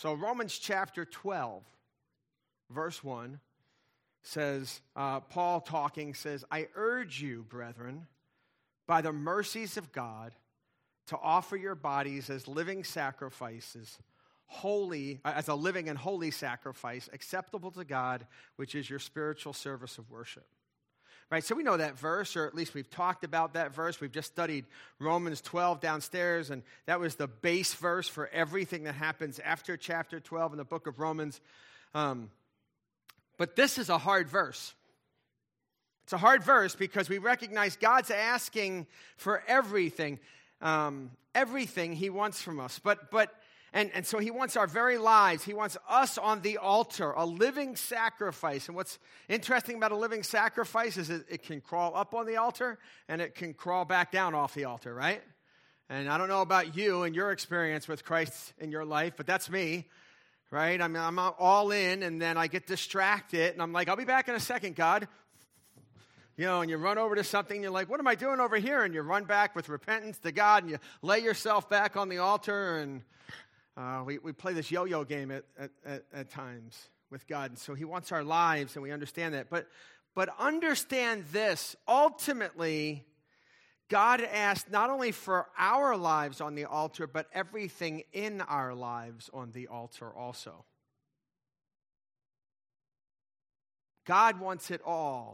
So Romans chapter 12, verse 1 says, Paul talking says, I urge you, brethren, by the mercies of God, to offer your bodies as living sacrifices, as a living and holy sacrifice, acceptable to God, which is your spiritual service of worship. Right, so we know that verse, or at least we've talked about that verse. We've just studied Romans 12 downstairs, and that was the base verse for everything that happens after chapter 12 in the book of Romans. But this is a hard verse. It's a hard verse because we recognize God's asking for everything, everything He wants from us. And so He wants our very lives. He wants us on the altar, a living sacrifice. And what's interesting about a living sacrifice is it can crawl up on the altar and it can crawl back down off the altar, right? And I don't know about you and your experience with Christ in your life, but that's me, right? I'm all in, and then I get distracted, and I'm like, I'll be back in a second, God. You know, and you run over to something, and you're like, what am I doing over here? And you run back with repentance to God, and you lay yourself back on the altar, and we play this yo-yo game at times with God. And so He wants our lives, and we understand that. But understand this, ultimately, God asked not only for our lives on the altar, but everything in our lives on the altar also. God wants it all.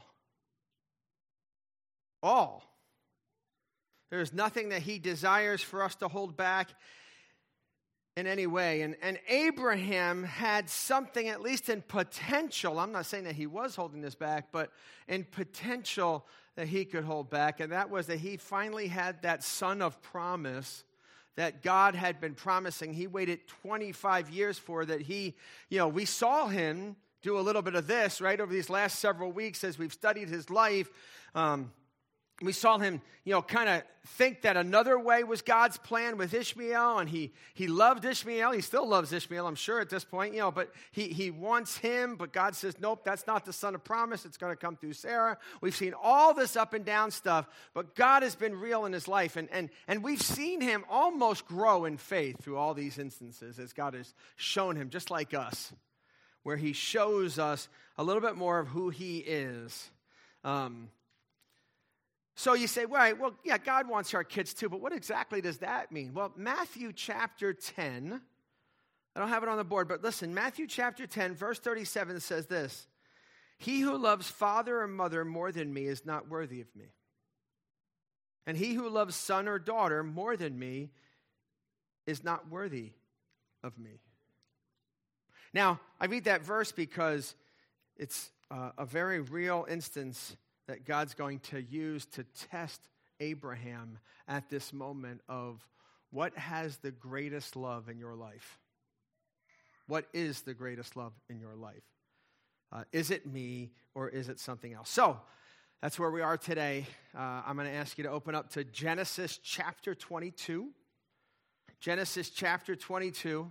All. There is nothing that He desires for us to hold back in any way. And Abraham had something, at least in potential. I'm not saying that he was holding this back, but in potential that he could hold back. And that was that he finally had that son of promise that God had been promising. He waited 25 years for that. We saw him do a little bit of this, right, over these last several weeks as we've studied his life. We saw him, kind of think that another way was God's plan with Ishmael, and he loved Ishmael. He still loves Ishmael, I'm sure, at this point, but he wants him, but God says, nope, that's not the son of promise. It's going to come through Sarah. We've seen all this up and down stuff, but God has been real in his life, and we've seen him almost grow in faith through all these instances as God has shown him, just like us, where he shows us a little bit more of who he is. So you say, right, well, yeah, God wants our kids too, but what exactly does that mean? Well, Matthew chapter 10, I don't have it on the board, but listen, Matthew chapter 10, verse 37 says this, he who loves father or mother more than me is not worthy of me. And he who loves son or daughter more than me is not worthy of me. Now, I read that verse because it's a very real instance that God's going to use to test Abraham at this moment of what has the greatest love in your life? What is the greatest love in your life? Is it me or is it something else? So that's where we are today. I'm going to ask you to open up to Genesis chapter 22. Genesis chapter 22.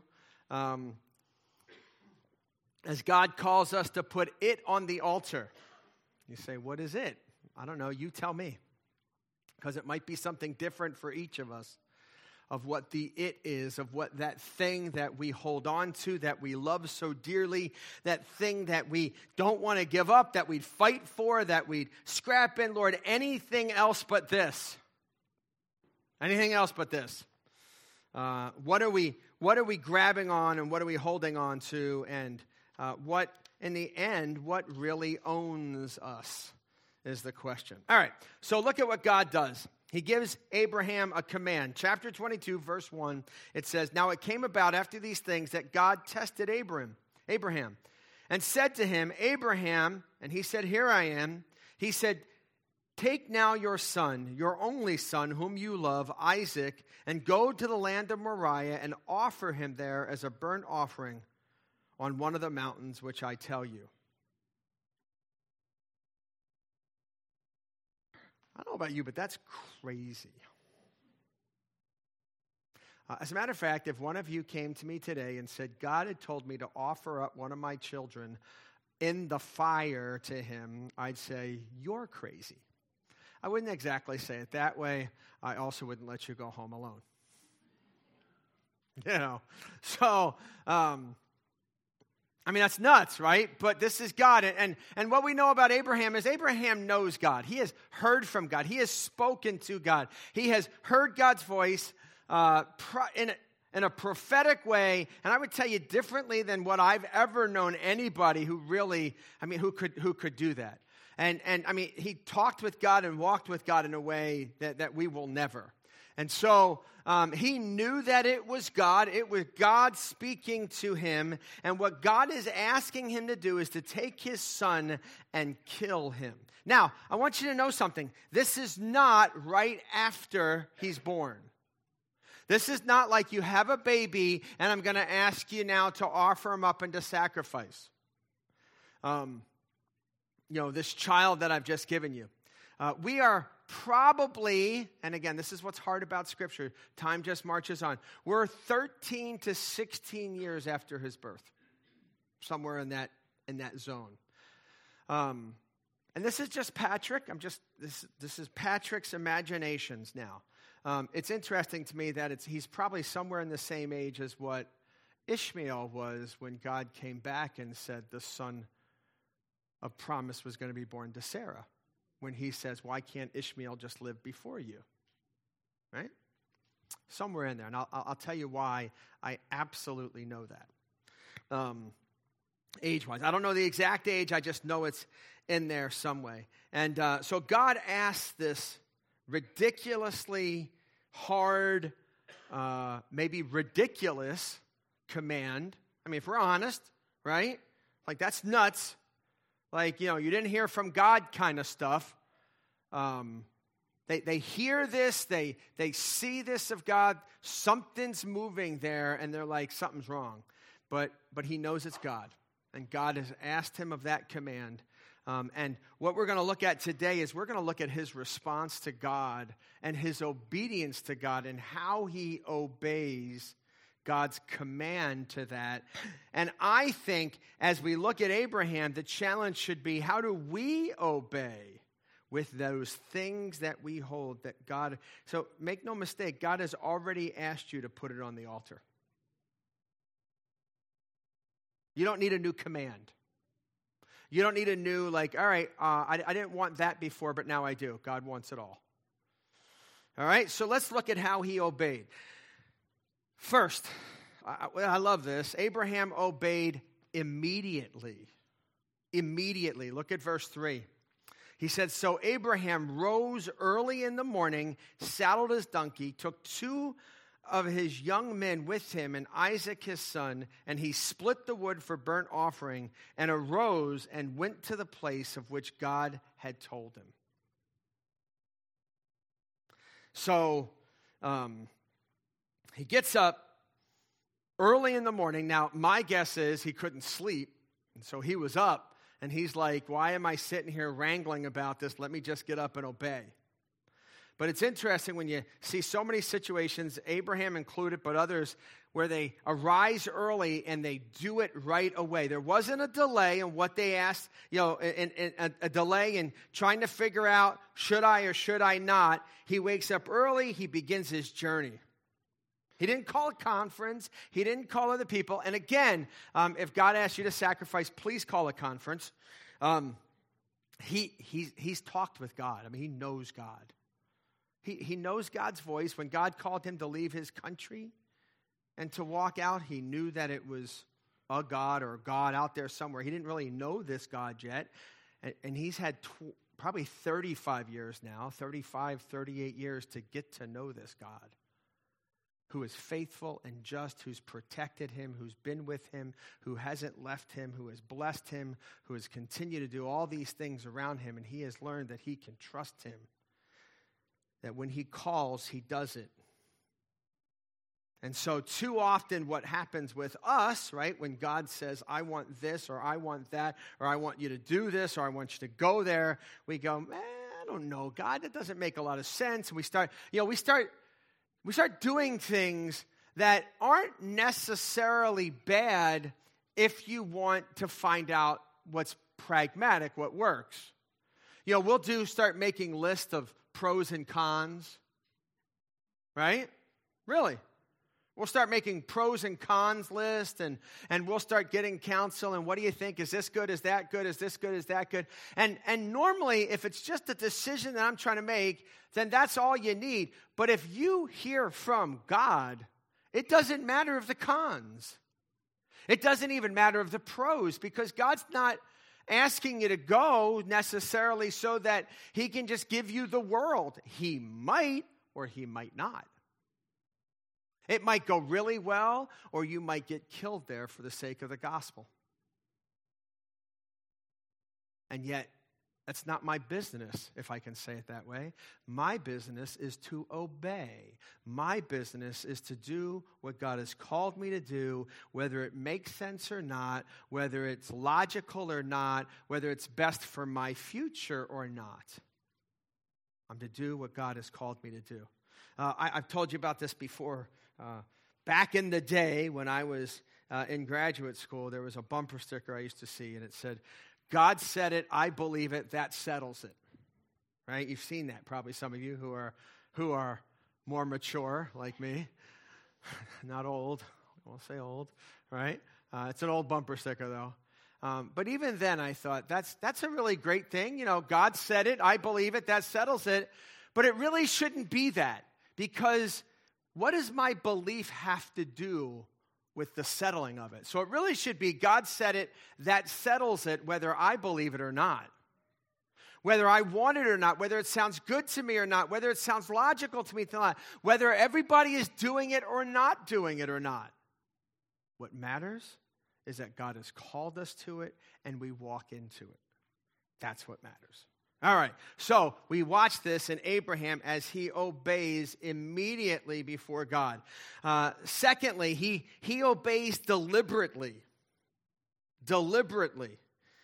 As God calls us to put it on the altar. You say, what is it? I don't know. You tell me. Because it might be something different for each of us of what the it is, of what that thing that we hold on to, that we love so dearly, that thing that we don't want to give up, that we'd fight for, that we'd scrap in. Lord, anything else but this. Anything else but this. What are we grabbing on and what are we holding on to, and what in the end, what really owns us is the question. All right, so look at what God does. He gives Abraham a command. Chapter 22, verse 1, it says, now it came about after these things that God tested Abraham, and said to him, Abraham, and he said, here I am. He said, take now your son, your only son, whom you love, Isaac, and go to the land of Moriah and offer him there as a burnt offering on one of the mountains which I tell you. I don't know about you, but that's crazy. As a matter of fact, if one of you came to me today and said, God had told me to offer up one of my children in the fire to him, I'd say, you're crazy. I wouldn't exactly say it that way. I also wouldn't let you go home alone. So, that's nuts, right? But this is God. And what we know about Abraham is Abraham knows God. He has heard from God. He has spoken to God. He has heard God's voice in a prophetic way. And I would tell you differently than what I've ever known anybody who really, who could do that. And he talked with God and walked with God in a way that we will never. And so he knew that it was God. It was God speaking to him. And what God is asking him to do is to take his son and kill him. Now, I want you to know something. This is not right after he's born. This is not like you have a baby and I'm going to ask you now to offer him up into sacrifice. This child that I've just given you. We are probably, and again, this is what's hard about Scripture, time just marches on. We're 13 to 16 years after his birth, somewhere in that zone. And this is just Patrick. This is Patrick's imaginations now. It's interesting to me that he's probably somewhere in the same age as what Ishmael was when God came back and said the son of promise was going to be born to Sarah. When he says, why can't Ishmael just live before you? Right? Somewhere in there. And I'll tell you why I absolutely know that. Age-wise. I don't know the exact age. I just know it's in there some way. And so God asked this ridiculously hard, maybe ridiculous command. If we're honest, right? Like, that's nuts. Like, you didn't hear from God kind of stuff. They hear this, they see this of God, something's moving there, and they're like, something's wrong. But he knows it's God, and God has asked him of that command. And what we're going to look at today is we're going to look at his response to God and his obedience to God and how he obeys God's command to that. And I think as we look at Abraham, the challenge should be, how do we obey with those things that we hold that God... So make no mistake, God has already asked you to put it on the altar. You don't need a new command. You don't need a new, all right, I didn't want that before, but now I do. God wants it all. All right, so let's look at how he obeyed. First, I love this. Abraham obeyed immediately. Immediately. Look at verse 3. He said, so Abraham rose early in the morning, saddled his donkey, took 2 of his young men with him and Isaac his son, and he split the wood for burnt offering and arose and went to the place of which God had told him. So, he gets up early in the morning. Now, my guess is he couldn't sleep, and so he was up, and he's like, why am I sitting here wrangling about this? Let me just get up and obey. But it's interesting when you see so many situations, Abraham included, but others, where they arise early and they do it right away. There wasn't a delay in what they asked, a delay in trying to figure out, should I or should I not? He wakes up early, he begins his journey. He didn't call a conference. He didn't call other people. And again, if God asks you to sacrifice, please call a conference. He's talked with God. He knows God. He knows God's voice. When God called him to leave his country and to walk out, he knew that it was a God or a God out there somewhere. He didn't really know this God yet. And he's had probably 35 years now, 35, 38 years to get to know this God, who is faithful and just, who's protected him, who's been with him, who hasn't left him, who has blessed him, who has continued to do all these things around him, and he has learned that he can trust him, that when he calls, he does it. And so too often what happens with us, right, when God says, I want this, or I want that, or I want you to do this, or I want you to go there, we go, man, I don't know, God, that doesn't make a lot of sense. And we start doing things that aren't necessarily bad if you want to find out what's pragmatic, what works. We'll start making lists of pros and cons, right? Really? We'll start making pros and cons lists, and we'll start getting counsel, and what do you think? Is this good? Is that good? Is this good? Is that good? And normally, if it's just a decision that I'm trying to make, then that's all you need. But if you hear from God, it doesn't matter of the cons. It doesn't even matter of the pros, because God's not asking you to go necessarily so that he can just give you the world. He might, or he might not. It might go really well, or you might get killed there for the sake of the gospel. And yet, that's not my business, if I can say it that way. My business is to obey. My business is to do what God has called me to do, whether it makes sense or not, whether it's logical or not, whether it's best for my future or not. I'm to do what God has called me to do. I've told you about this before. Back in the day when I was in graduate school, there was a bumper sticker I used to see, and it said, "God said it, I believe it, that settles it." Right? You've seen that, probably some of you who are more mature like me. Not old. I won't say old, right? It's an old bumper sticker, though. But even then, I thought, that's a really great thing. You know, God said it, I believe it, that settles it. But it really shouldn't be that, because what does my belief have to do with the settling of it? So it really should be, God said it, that settles it, whether I believe it or not. Whether I want it or not, whether it sounds good to me or not, whether it sounds logical to me or not, whether everybody is doing it or not doing it or not. What matters is that God has called us to it and we walk into it. That's what matters. All right, so we watch this in Abraham as he obeys immediately before God. Secondly, he obeys deliberately. Deliberately.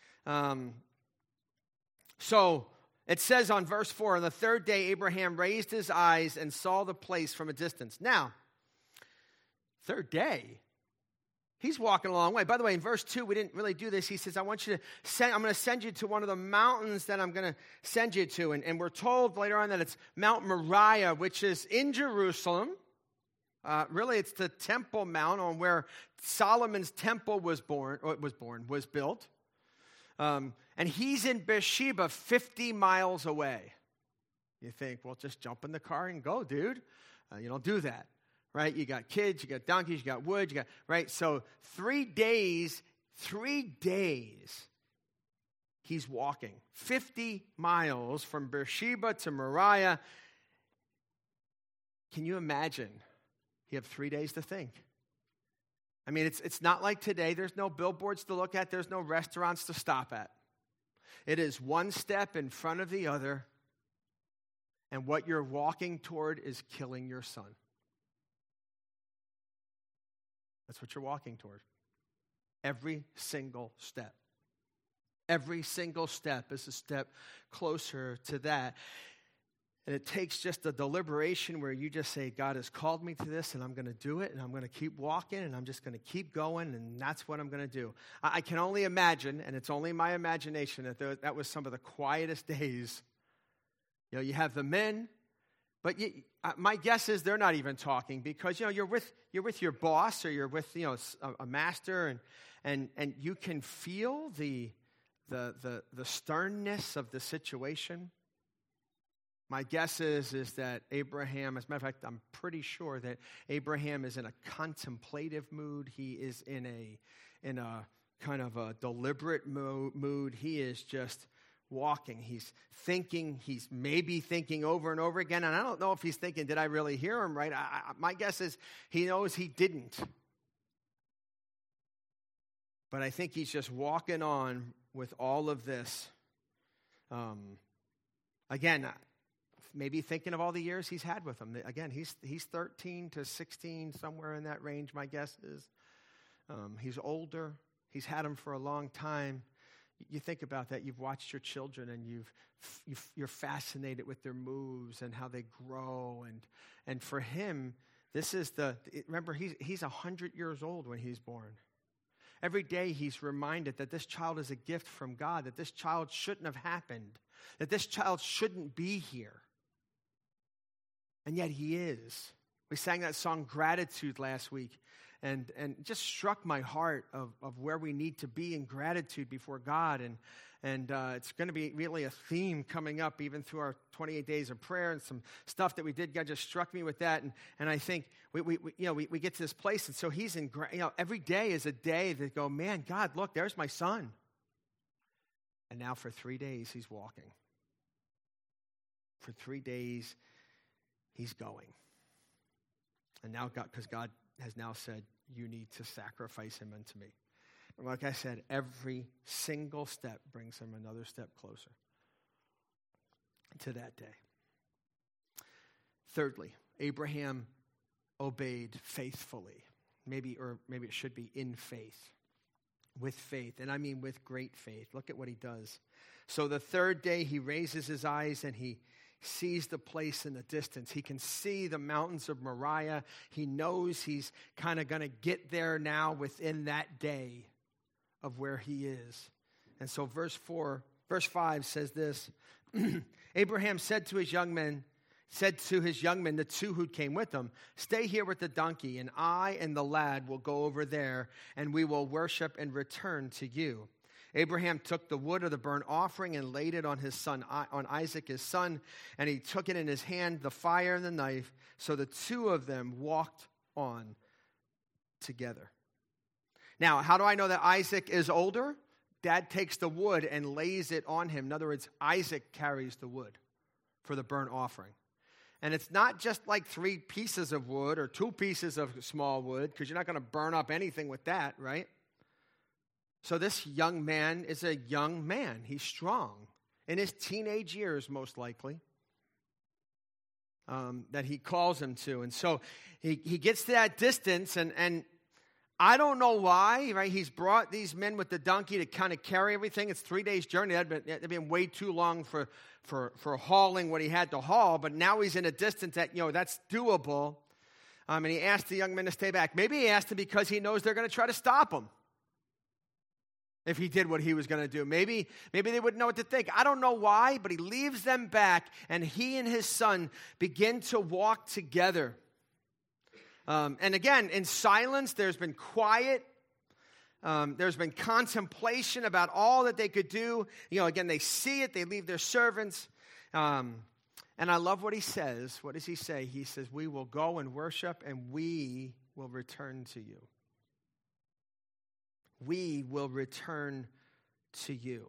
So it says on verse 4, on the third day, Abraham raised his eyes and saw the place from a distance. Now, third day, he's walking a long way. By the way, in verse 2, we didn't really do this. He says, I'm going to send you to one of the mountains that I'm going to send you to. And we're told later on that it's Mount Moriah, which is in Jerusalem. Really, it's the Temple Mount on where Solomon's temple was built. And he's in Beersheba, 50 miles away. You think, well, just jump in the car and go, dude. You don't do that. Right? You got kids, you got donkeys, you got wood, right? So 3 days, he's walking 50 miles from Beersheba to Moriah. Can you imagine? You have 3 days to think. I mean, it's not like today. There's no billboards to look at. There's no restaurants to stop at. It is one step in front of the other, and what you're walking toward is killing your son. That's what you're walking toward. Every single step. Every single step is a step closer to that. And it takes just a deliberation where you just say, God has called me to this, and I'm going to do it, and I'm going to keep walking, and I'm just going to keep going, and that's what I'm going to do. I can only imagine, and it's only my imagination, that was some of the quietest days. You know, you have the men, but my guess is they're not even talking, because you're with your boss, or you're with a master, and you can feel the sternness of the situation. My guess is that Abraham, as a matter of fact, I'm pretty sure that Abraham is in a contemplative mood. He is in a kind of a deliberate mood. He is just walking. He's thinking. He's maybe thinking over and over again. And I don't know if he's thinking, did I really hear him right? My guess is he knows he didn't. But I think he's just walking on with all of this. Again, maybe thinking of all the years he's had with him. Again, he's 13 to 16, somewhere in that range, my guess is. He's older. He's had him for a long time. You think about that. You've watched your children, and you're fascinated with their moves and how they grow. And for him, this is remember, he's 100 years old when he's born. Every day he's reminded that this child is a gift from God, that this child shouldn't have happened, that this child shouldn't be here. And yet he is We sang that song Gratitude last week, and it just struck my heart of where we need to be in gratitude before God. And it's going to be really a theme coming up even through our 28 days of prayer and some stuff that we did. God just struck me with that. And I think we get to this place. And so he's in, every day is a day that go, man, God, look, there's my son. And now for 3 days, he's walking. For 3 days, he's going. And now because God has now said, you need to sacrifice him unto me. And like I said, every single step brings him another step closer to that day. Thirdly, Abraham obeyed faithfully. Maybe it should be in faith. With faith, and I mean with great faith. Look at what he does. So the third day he raises his eyes and he sees the place in the distance. He can see the mountains of Moriah. He knows he's kind of going to get there now within that day of where he is. And so verse 5 says this, Abraham said to his young men, the two who came with him, stay here with the donkey, and I and the lad will go over there, and we will worship and return to you. Abraham took the wood of the burnt offering and laid it on on Isaac his son, and he took it in his hand, the fire and the knife. So the two of them walked on together. Now, how do I know that Isaac is older? Dad takes the wood and lays it on him. In other words, Isaac carries the wood for the burnt offering. And it's not just like 3 pieces of wood or 2 pieces of small wood, because you're not going to burn up anything with that, right? So this young man is a young man. He's strong. In his teenage years, most likely, that he calls him to. And so he gets to that distance, and I don't know why, right? He's brought these men with the donkey to kind of carry everything. It's 3 days' journey. That'd been way too long for hauling what he had to haul. But now he's in a distance that, that's doable. And he asked the young men to stay back. Maybe he asked them because he knows they're going to try to stop him if he did what he was going to do. Maybe they wouldn't know what to think. I don't know why, but he leaves them back, and he and his son begin to walk together. And again, in silence, there's been quiet. There's been contemplation about all that they could do. Again, they see it. They leave their servants. And I love what he says. What does he say? He says, we will go and worship, and we will return to you. We will return to you.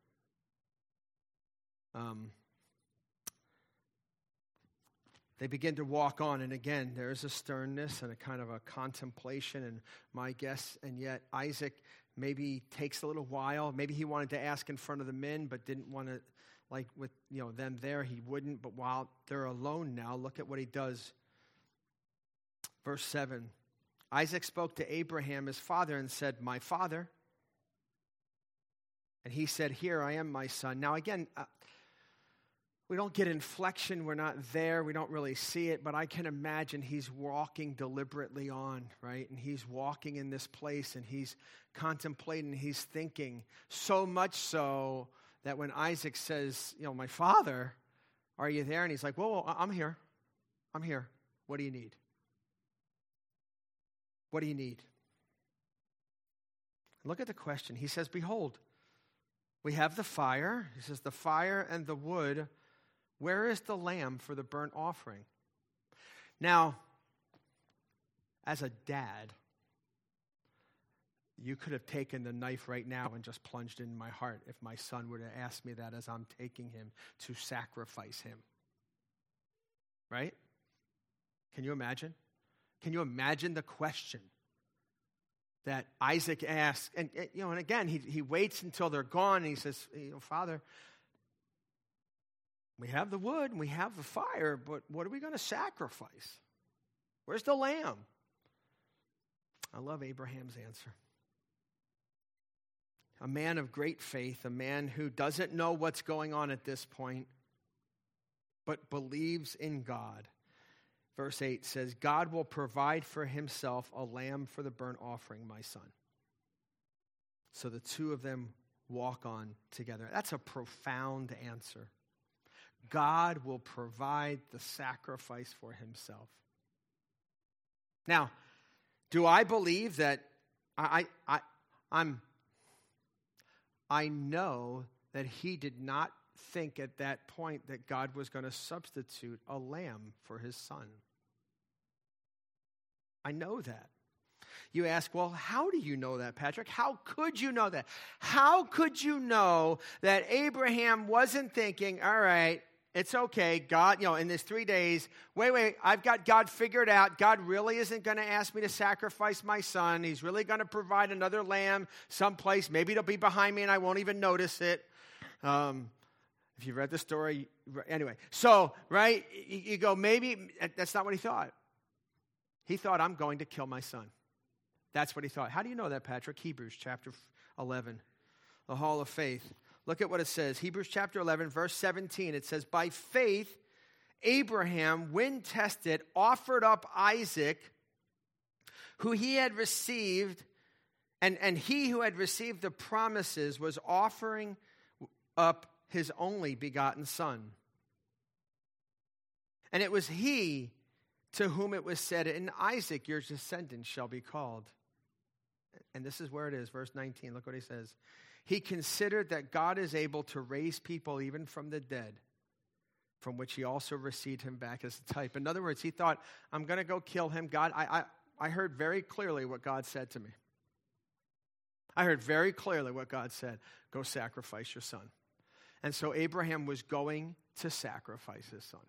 They begin to walk on, and again, there is a sternness and a kind of a contemplation, and my guess, and yet Isaac maybe takes a little while. Maybe he wanted to ask in front of the men, but didn't want to, like with them there, he wouldn't. But while they're alone now, look at what he does. Verse 7, Isaac spoke to Abraham, his father, and said, my father. And he said, here I am, my son. Now again, we don't get inflection. We're not there. We don't really see it. But I can imagine he's walking deliberately on, right? And he's walking in this place, and he's contemplating, he's thinking. So much so that when Isaac says, my father, are you there? And he's like, whoa, I'm here. I'm here. What do you need? What do you need? Look at the question. He says, behold, we have the fire. He says, the fire and the wood. Where is the lamb for the burnt offering? Now, as a dad, you could have taken the knife right now and just plunged it in my heart if my son were to ask me that as I'm taking him to sacrifice him. Right? Can you imagine? Can you imagine the question that Isaac asks? And again, he waits until they're gone, and he says, Father, we have the wood and we have the fire, but what are we going to sacrifice? Where's the lamb? I love Abraham's answer. A man of great faith, a man who doesn't know what's going on at this point, but believes in God. Verse 8 says, God will provide for himself a lamb for the burnt offering, my son. So the two of them walk on together. That's a profound answer. God will provide the sacrifice for himself. Now, do I believe that I know that he did not think at that point that God was going to substitute a lamb for his son. I know that. You ask, well, how do you know that, Patrick? How could you know that? How could you know that Abraham wasn't thinking, all right, it's okay, God, in this 3 days, wait, I've got God figured out. God really isn't going to ask me to sacrifice my son. He's really going to provide another lamb someplace. Maybe it'll be behind me and I won't even notice it. If you read the story, anyway. So, right, you go, maybe that's not what he thought. He thought, I'm going to kill my son. That's what he thought. How do you know that, Patrick? Hebrews chapter 11, the hall of faith. Look at what it says. Hebrews chapter 11, verse 17. It says, by faith, Abraham, when tested, offered up Isaac, who he had received, and he who had received the promises was offering up his only begotten son. And it was he to whom it was said, in Isaac your descendants shall be called. And this is where it is, verse 19. Look what he says. He considered that God is able to raise people even from the dead, from which he also received him back as a type. In other words, he thought, I'm going to go kill him. God, I heard very clearly what God said to me. I heard very clearly what God said. Go sacrifice your son. And so Abraham was going to sacrifice his son.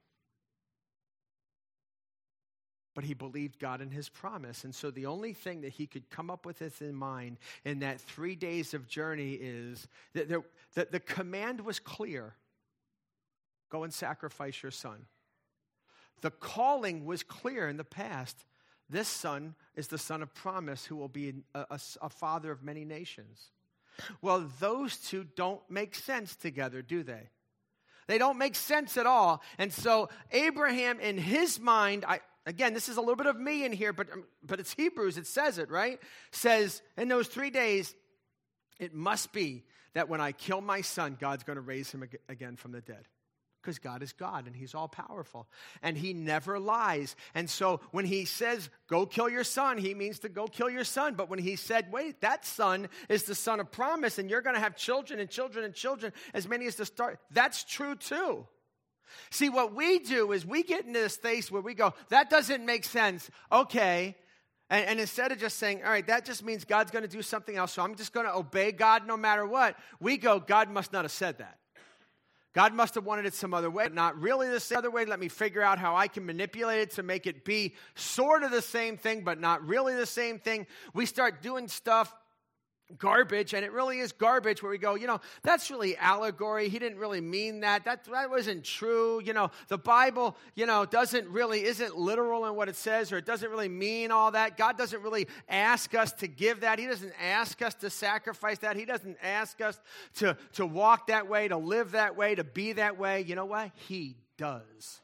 But he believed God in his promise. And so the only thing that he could come up with in mind in that 3 days of journey is that the command was clear. Go and sacrifice your son. The calling was clear in the past. This son is the son of promise who will be a father of many nations. Well, those two don't make sense together, do they? They don't make sense at all. And so Abraham, in his mind, again, this is a little bit of me in here, but it's Hebrews, it says it, right? Says, in those 3 days, it must be that when I kill my son, God's going to raise him again from the dead. Because God is God, and he's all powerful. And he never lies. And so when he says, go kill your son, he means to go kill your son. But when he said, wait, that son is the son of promise, and you're going to have children and children and children, as many as the stars, that's true too. See, what we do is we get into this space where we go, that doesn't make sense. Okay. And instead of just saying, all right, that just means God's going to do something else, so I'm just going to obey God no matter what, we go, God must not have said that. God must have wanted it some other way, not really the same other way. Let me figure out how I can manipulate it to make it be sort of the same thing, but not really the same thing. We start doing stuff, garbage, and it really is garbage, where we go, that's really allegory. He didn't really mean that. That wasn't true. The Bible, isn't literal in what it says, or it doesn't really mean all that. God doesn't really ask us to give that. He doesn't ask us to sacrifice that. He doesn't ask us to walk that way, to live that way, to be that way. You know what? He does.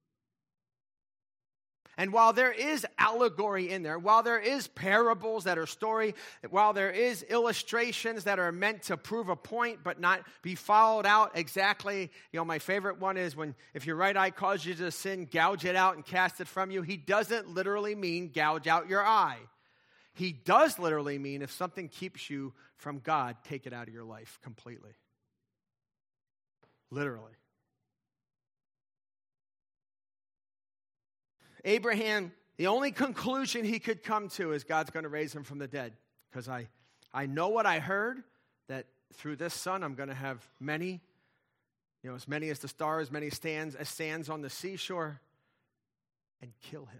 And while there is allegory in there, while there is parables that are story, while there is illustrations that are meant to prove a point but not be followed out exactly, my favorite one is if your right eye causes you to sin, gouge it out and cast it from you. He doesn't literally mean gouge out your eye. He does literally mean if something keeps you from God, take it out of your life completely. Literally. Abraham, the only conclusion he could come to is God's going to raise him from the dead. Because I know what I heard, that through this son I'm going to have many, as many as the stars, many as sands on the seashore, and kill him.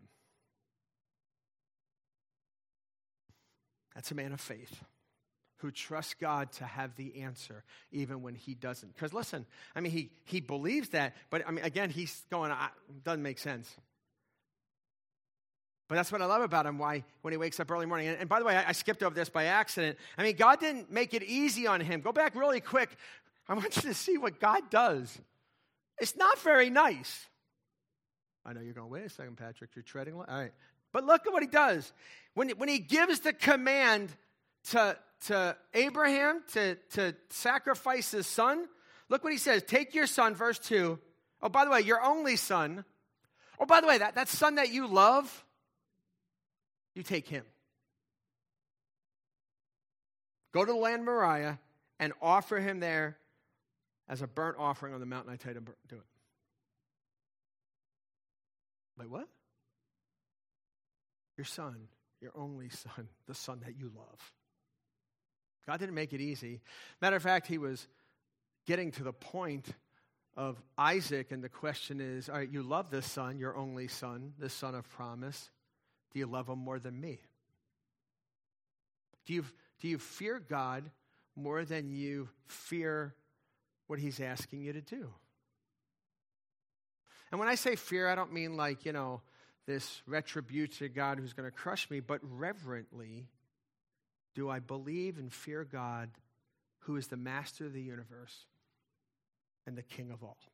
That's a man of faith who trusts God to have the answer even when he doesn't. Because listen, he believes that, but again, he's going, doesn't make sense. But that's what I love about him, why when he wakes up early morning. And by the way, I skipped over this by accident. God didn't make it easy on him. Go back really quick. I want you to see what God does. It's not very nice. I know you're going, wait a second, Patrick, you're treading. All right. But look at what he does. When he gives the command to Abraham to sacrifice his son, look what he says. Take your son, verse 2. Oh, by the way, your only son. Oh, by the way, that son that you love, You take him. Go to the land of Moriah and offer him there as a burnt offering on the mountain I tell you to do it. Wait, what? Your son, your only son, the son that you love. God didn't make it easy. Matter of fact, he was getting to the point of Isaac, and the question is, all right, you love this son, your only son, the son of promise. Do you love him more than me? Do you fear God more than you fear what he's asking you to do? And when I say fear, I don't mean like, this retribution God who's going to crush me, but reverently, do I believe and fear God who is the master of the universe and the king of all?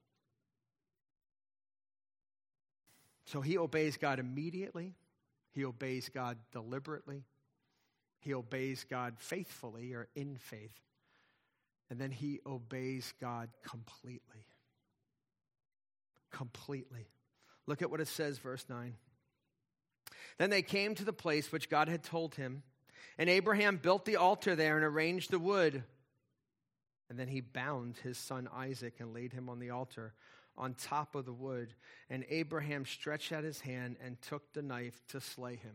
So he obeys God immediately. He obeys God deliberately. He obeys God faithfully or in faith. And then he obeys God completely. Completely. Look at what it says, verse 9. Then they came to the place which God had told him, and Abraham built the altar there and arranged the wood. And then he bound his son Isaac and laid him on the altar on top of the wood. And Abraham stretched out his hand and took the knife to slay him.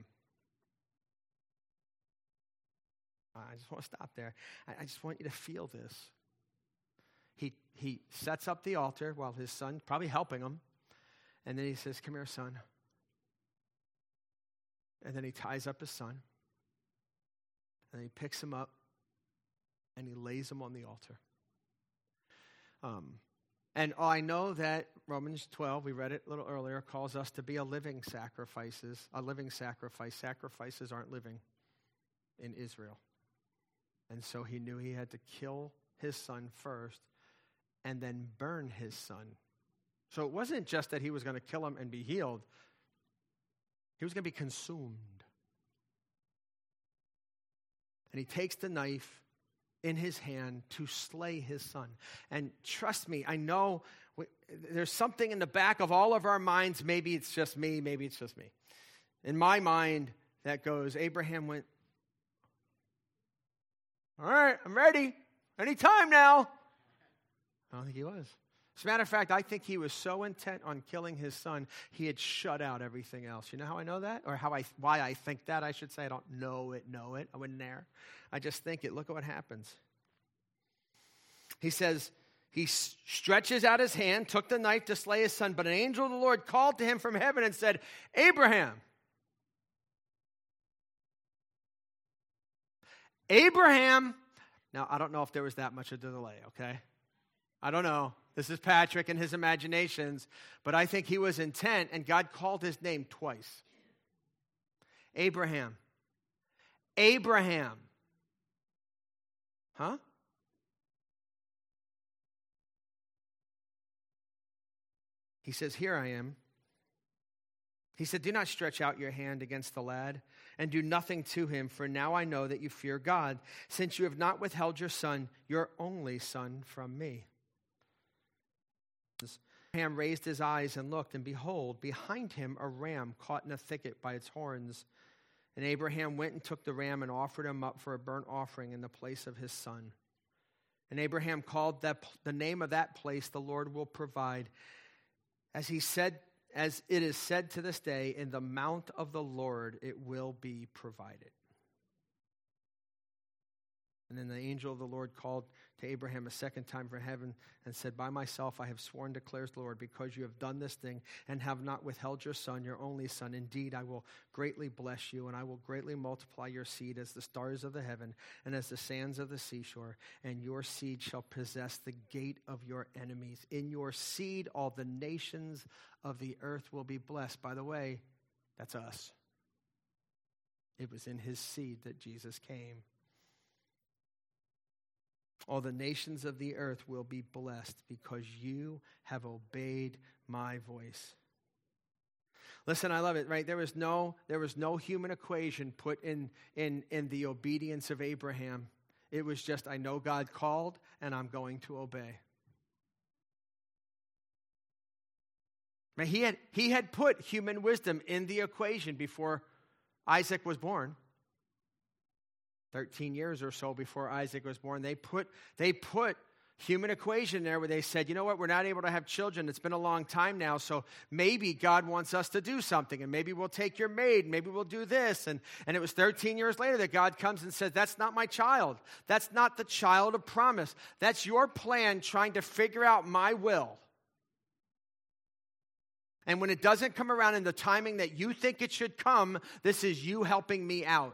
I just want to stop there. I just want you to feel this. He sets up the altar while his son, probably helping him, and then he says, come here, son. And then he ties up his son, and he picks him up, and he lays him on the altar. And I know that Romans 12, we read it a little earlier, calls us to be a living sacrifice. Sacrifices aren't living in Israel. And so he knew he had to kill his son first and then burn his son. So it wasn't just that he was going to kill him and be healed. He was going to be consumed. And he takes the knife in his hand to slay his son. And trust me, I know there's something in the back of all of our minds. Maybe it's just me. In my mind, that goes, Abraham went, all right, I'm ready. Anytime now. I don't think he was. As a matter of fact, I think he was so intent on killing his son, he had shut out everything else. You know how I know that? Or why I think that, I should say. I don't know it. I wasn't there. I just think it. Look at what happens. He says, he stretches out his hand, took the knife to slay his son, but an angel of the Lord called to him from heaven and said, Abraham. Abraham. Now, I don't know if there was that much of a delay, okay? I don't know. This is Patrick and his imaginations, but I think he was intent, and God called his name twice. Abraham. Abraham. Huh? He says, here I am. He said, do not stretch out your hand against the lad and do nothing to him, for now I know that you fear God, since you have not withheld your son, your only son, from me. Abraham raised his eyes and looked, and behold, behind him a ram caught in a thicket by its horns. And Abraham went and took the ram and offered him up for a burnt offering in the place of his son. And Abraham called the name of that place, the Lord will provide. As it is said to this day, in the mount of the Lord it will be provided. And then the angel of the Lord called to Abraham a second time from heaven and said, by myself I have sworn, declares the Lord, because you have done this thing and have not withheld your son, your only son. Indeed, I will greatly bless you, and I will greatly multiply your seed as the stars of the heaven and as the sands of the seashore. And your seed shall possess the gate of your enemies. In your seed, all the nations of the earth will be blessed. By the way, that's us. It was in his seed that Jesus came. All the nations of the earth will be blessed because you have obeyed my voice. Listen, I love it, right? There was no human equation put in the obedience of Abraham. It was just, I know God called and I'm going to obey. He had put human wisdom in the equation before Isaac was born, 13 years or so before Isaac was born, they put human equation there where they said, you know what, we're not able to have children. It's been a long time now, so maybe God wants us to do something, and maybe we'll take your maid, maybe we'll do this. And it was 13 years later that God comes and says, that's not my child. That's not the child of promise. That's your plan trying to figure out my will. And when it doesn't come around in the timing that you think it should come, this is you helping me out.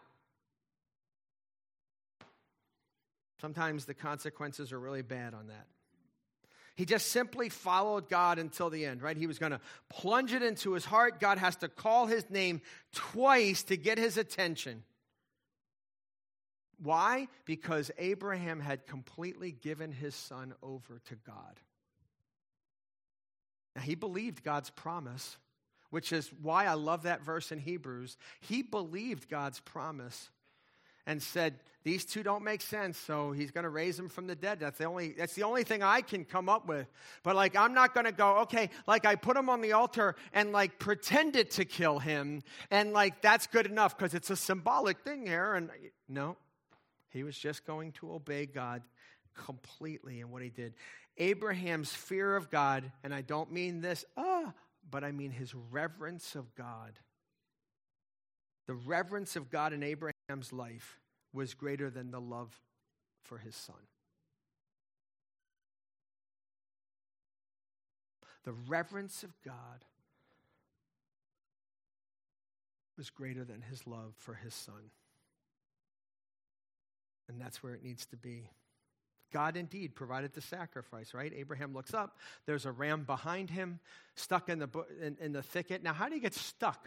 Sometimes the consequences are really bad on that. He just simply followed God until the end, right? He was going to plunge it into his heart. God has to call his name twice to get his attention. Why? Because Abraham had completely given his son over to God. Now, he believed God's promise, which is why I love that verse in Hebrews. He believed God's promise and said, these two don't make sense, so he's going to raise them from the dead. That's the only thing I can come up with. But I'm not going to go, okay, I put him on the altar and pretended to kill him, and that's good enough because it's a symbolic thing here. And no, he was just going to obey God completely in what he did. Abraham's fear of God, and I don't mean this, but I mean his reverence of God. The reverence of God in Abraham's life was greater than the love for his son. The reverence of God was greater than his love for his son. And that's where it needs to be. God indeed provided the sacrifice, right? Abraham looks up. There's a ram behind him, stuck in the thicket. Now, how do you get stuck?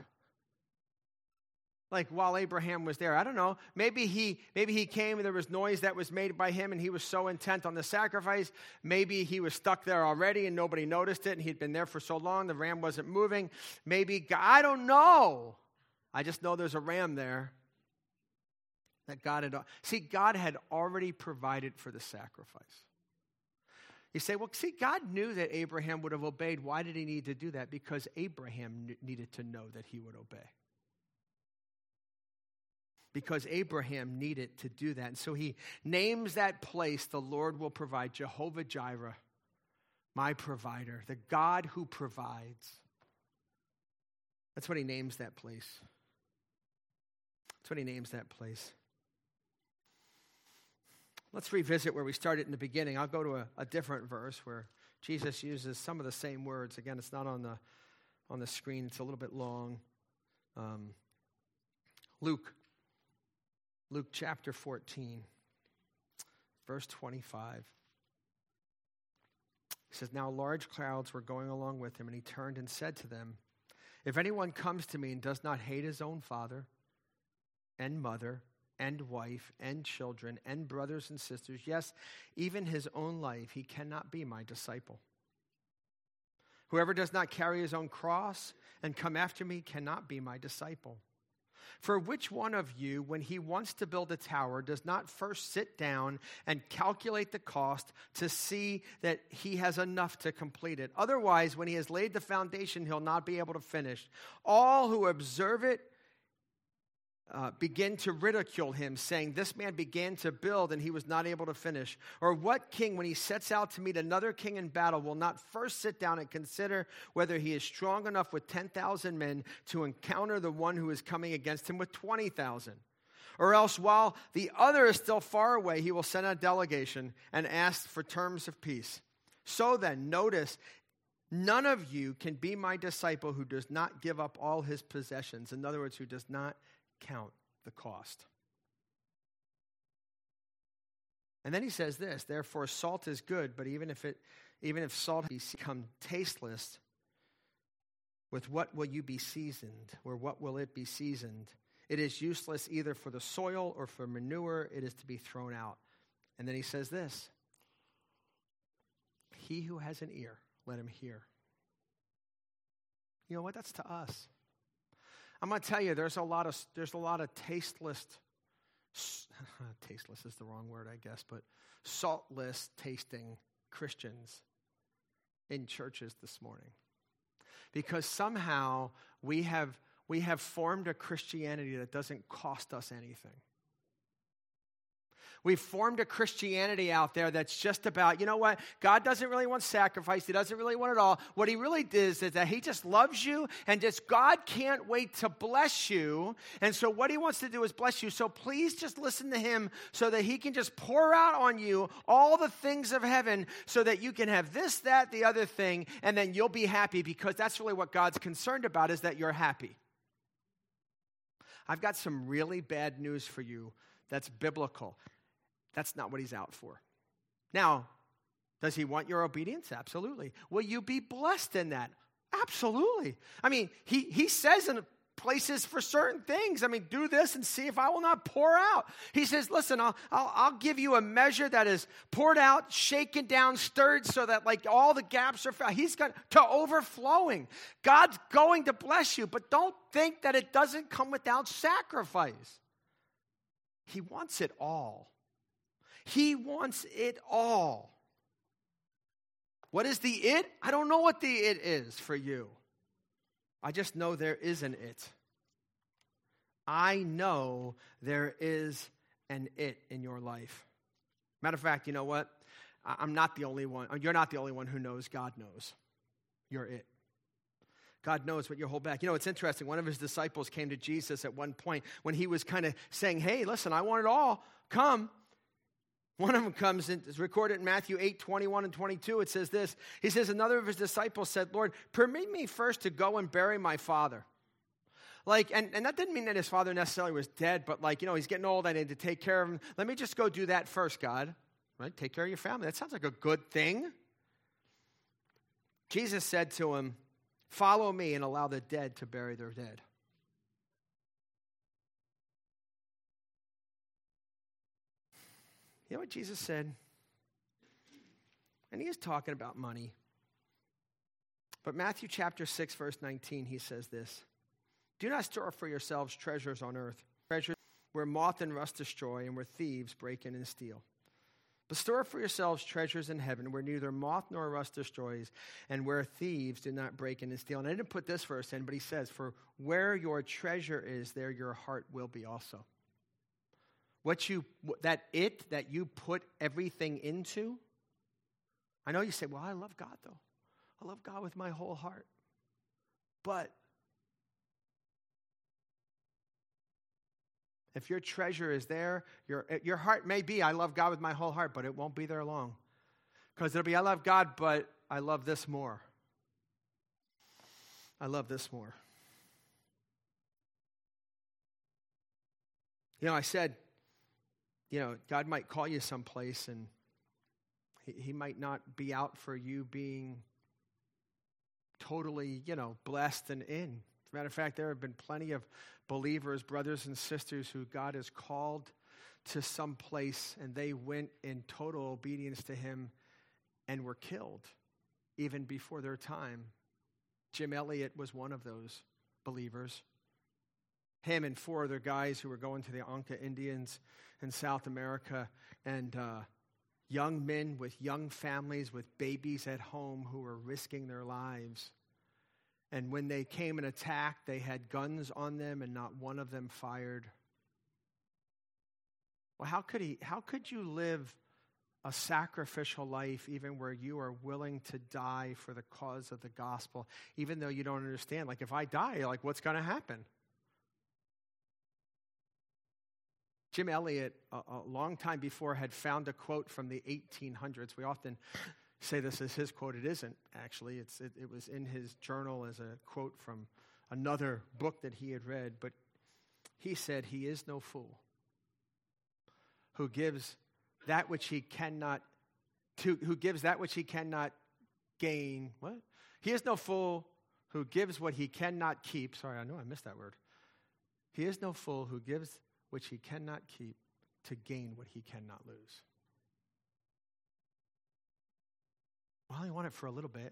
While Abraham was there, I don't know. Maybe he came and there was noise that was made by him and he was so intent on the sacrifice. Maybe he was stuck there already and nobody noticed it and he'd been there for so long the ram wasn't moving. Maybe, I don't know. I just know there's a ram there that God had already provided for the sacrifice. You say, well, God knew that Abraham would have obeyed. Why did he need to do that? Because Abraham needed to know that he would obey. Because Abraham needed to do that. And so he names that place, the Lord will provide, Jehovah Jireh, my provider, the God who provides. That's what he names that place. That's what he names that place. Let's revisit where we started in the beginning. I'll go to a different verse where Jesus uses some of the same words. Again, it's not on the screen. It's a little bit long. Luke chapter 14, verse 25. He says, now large crowds were going along with him, and he turned and said to them, if anyone comes to me and does not hate his own father and mother and wife and children and brothers and sisters, yes, even his own life, he cannot be my disciple. Whoever does not carry his own cross and come after me cannot be my disciple. For which one of you, when he wants to build a tower, does not first sit down and calculate the cost to see that he has enough to complete it? Otherwise, when he has laid the foundation, he'll not be able to finish. All who observe it begin to ridicule him, saying, this man began to build and he was not able to finish. Or what king, when he sets out to meet another king in battle, will not first sit down and consider whether he is strong enough with 10,000 men to encounter the one who is coming against him with 20,000? Or else, while the other is still far away, he will send a delegation and ask for terms of peace. So then, notice, none of you can be my disciple who does not give up all his possessions. In other words, who does not count the cost. And then he says this, therefore salt is good, but even if salt become tasteless, with what will you be seasoned? Or what will it be seasoned? It is useless either for the soil or for manure. It is to be thrown out. And then he says this, he who has an ear, let him hear. You know what? That's to us. I'm going to tell you, there's a lot of tasteless is the wrong word, I guess, but saltless tasting Christians in churches this morning. Because somehow we have we have formed a Christianity that doesn't cost us anything. We've formed a Christianity out there that's just about, you know what? God doesn't really want sacrifice. He doesn't really want it all. What he really is that he just loves you, and just God can't wait to bless you. And so what he wants to do is bless you. So please just listen to him so that he can just pour out on you all the things of heaven so that you can have this, that, the other thing, and then you'll be happy, because that's really what God's concerned about, is that you're happy. I've got some really bad news for you that's biblical. That's not what he's out for. Now, does he want your obedience? Absolutely. Will you be blessed in that? Absolutely. I mean, he says in places for certain things, I mean, do this and see if I will not pour out. He says, listen, I'll give you a measure that is poured out, shaken down, stirred, so that like all the gaps are filled. He's got to overflowing. God's going to bless you, but don't think that it doesn't come without sacrifice. He wants it all. He wants it all. What is the it? I don't know what the it is for you. I just know there is an it. I know there is an it in your life. Matter of fact, you know what? I'm not the only one. You're not the only one who knows. God knows. You're it. God knows what you hold back. You know, it's interesting. One of his disciples came to Jesus at one point when he was kind of saying, hey, listen, I want it all. Come. One of them comes, and it's recorded in Matthew 8, 21 and 22. It says this. He says, another of his disciples said, Lord, permit me first to go and bury my father. Like, and that didn't mean that his father necessarily was dead, but like, you know, he's getting old. I need to take care of him. Let me just go do that first, God. Right? Take care of your family. That sounds like a good thing. Jesus said to him, follow me and allow the dead to bury their dead. You know what Jesus said? And he is talking about money. But Matthew chapter 6, verse 19, he says this. Do not store up for yourselves treasures on earth, treasures where moth and rust destroy and where thieves break in and steal. But store up for yourselves treasures in heaven where neither moth nor rust destroys and where thieves do not break in and steal. And I didn't put this verse in, but he says, for where your treasure is, there your heart will be also. That you put everything into. I know you say, well, I love God though. I love God with my whole heart. But if your treasure is there, your heart may be, I love God with my whole heart, but it won't be there long. Because it'll be, I love God, but I love this more. I love this more. You know, I said, you know, God might call you someplace and he might not be out for you being totally, you know, blessed and in. As a matter of fact, there have been plenty of believers, brothers and sisters who God has called to some place and they went in total obedience to him and were killed even before their time. Jim Elliott was one of those believers. Him and four other guys who were going to the Anka Indians in South America, and young men with young families with babies at home who were risking their lives. And when they came and attacked, they had guns on them and not one of them fired. Well, how could you live a sacrificial life even where you are willing to die for the cause of the gospel, even though you don't understand? Like, if I die, like, what's going to happen? Jim Elliott, a long time before, had found a quote from the 1800s. We often say this as his quote. It isn't, actually. It was in his journal as a quote from another book that he had read. But he said, he is no fool who gives that which he cannot gain. What? He is no fool who gives what he cannot keep. Sorry, I know I missed that word. He is no fool who gives which he cannot keep to gain what he cannot lose. Well, you want it for a little bit.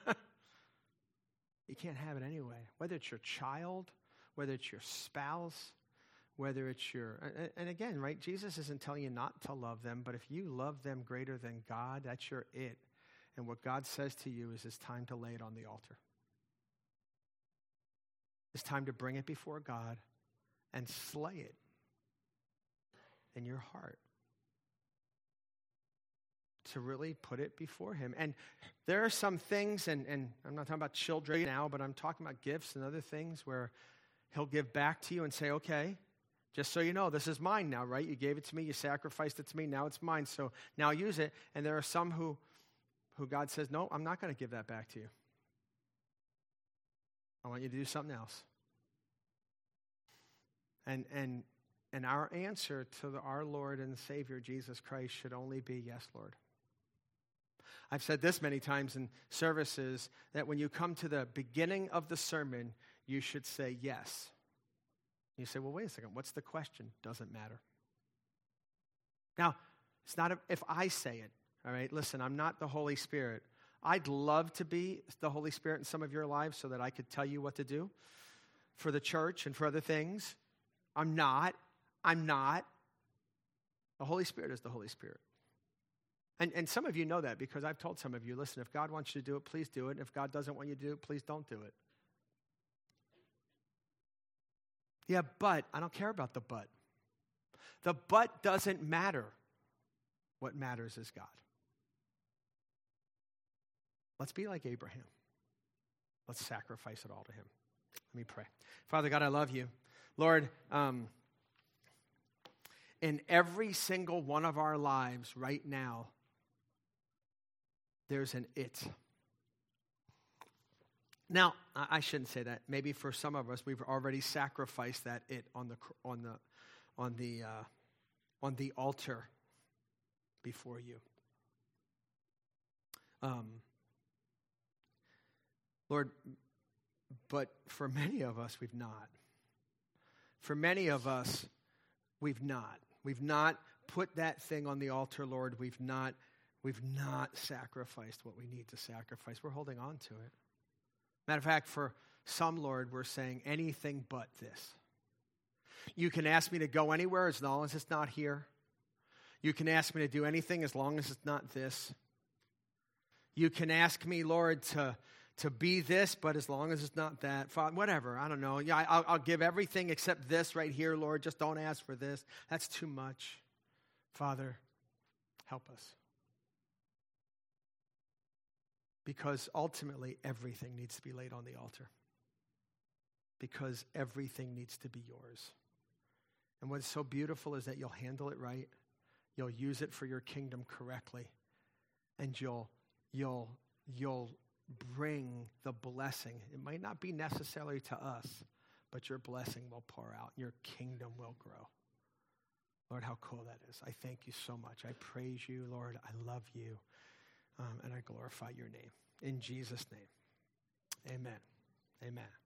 You can't have it anyway. Whether it's your child, whether it's your spouse, whether it's your... And again, right, Jesus isn't telling you not to love them, but if you love them greater than God, that's your it. And what God says to you is it's time to lay it on the altar. It's time to bring it before God and slay it in your heart. To really put it before him. And there are some things, and I'm not talking about children now, but I'm talking about gifts and other things where he'll give back to you and say, okay, just so you know, this is mine now, right? You gave it to me, you sacrificed it to me, now it's mine, so now use it. And there are some who God says, no, I'm not going to give that back to you. I want you to do something else. And our answer to our Lord and Savior, Jesus Christ, should only be, yes, Lord. I've said this many times in services, that when you come to the beginning of the sermon, you should say yes. You say, well, wait a second, what's the question? Doesn't matter. Now, it's not if I say it, all right? Listen, I'm not the Holy Spirit. I'd love to be the Holy Spirit in some of your lives so that I could tell you what to do for the church and for other things. I'm not. The Holy Spirit is the Holy Spirit. And some of you know that because I've told some of you, listen, if God wants you to do it, please do it. And if God doesn't want you to do it, please don't do it. Yeah, but I don't care about the but. The but doesn't matter. What matters is God. Let's be like Abraham. Let's sacrifice it all to him. Let me pray. Father God, I love you. Lord, in every single one of our lives right now, there's an it. Now, I shouldn't say that. Maybe for some of us, we've already sacrificed that it on the altar before you. Lord, but for many of us, we've not. For many of us, we've not. We've not put that thing on the altar, Lord. We've not sacrificed what we need to sacrifice. We're holding on to it. Matter of fact, for some, Lord, we're saying anything but this. You can ask me to go anywhere as long as it's not here. You can ask me to do anything as long as it's not this. You can ask me, Lord, to be this, but as long as it's not that. Father, whatever, I don't know. Yeah, I'll give everything except this right here, Lord. Just don't ask for this. That's too much. Father, help us. Because ultimately, everything needs to be laid on the altar. Because everything needs to be yours. And what's so beautiful is that you'll handle it right. You'll use it for your kingdom correctly. And you'll bring the blessing. It might not be necessarily to us, but your blessing will pour out. Your kingdom will grow. Lord, how cool that is. I thank you so much. I praise you, Lord. I love you. And I glorify your name. In Jesus' name, amen. Amen.